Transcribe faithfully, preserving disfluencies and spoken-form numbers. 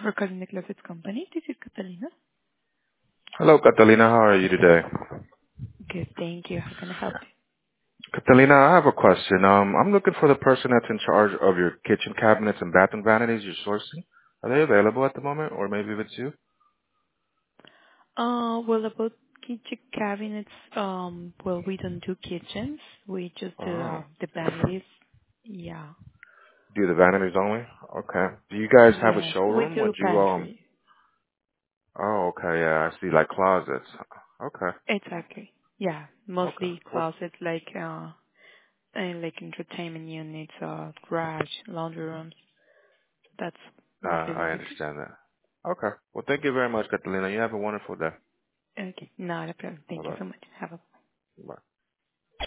for calling the Closet Company. This is Catalina. Hello, Catalina. How are you today? Good, thank you. How can I help Catalina, I have a question. Um, I'm looking for the person that's in charge of your kitchen cabinets and bathroom vanities you're sourcing. Are they available at the moment, or maybe if it's you? you? Uh, well, about kitchen cabinets, um, well, we don't do kitchens. We just do Oh, uh, the vanities. Yeah. do the vanities only? Okay. Do you guys have a Yes, we showroom? do Would you um? pantry. Oh, okay. Yeah, I see. Like closets. Okay. Exactly. Yeah, Okay. mostly Well, closet, like uh, and like entertainment units, uh, garage, laundry rooms. That's uh, mostly what I we do. understand that. Okay. Well, thank you very much, Catalina. You have a wonderful day. Okay, not a problem. Bye Thank you bye. so much. Have a